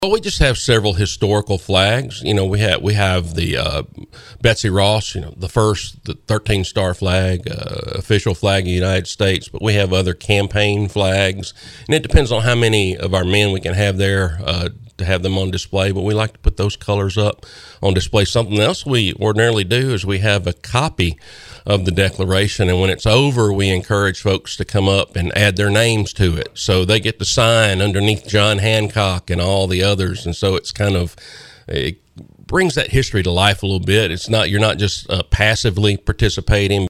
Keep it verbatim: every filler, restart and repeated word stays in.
Well, we just have several historical flags. You know, we have we have the uh, Betsy Ross, you know, the first, the thirteen star flag, uh, official flag of the United States. But we have other campaign flags, and it depends on how many of our men we can have there uh, to have them on display. But we like to put those colors up on display. Something else we ordinarily do is we have a copy of the Declaration, and when it's over, we encourage folks to come up and add their names to it, so they get to sign underneath John Hancock and all the others. And so it's kind of, it brings that history to life a little bit. It's not, you're not just uh, passively participating.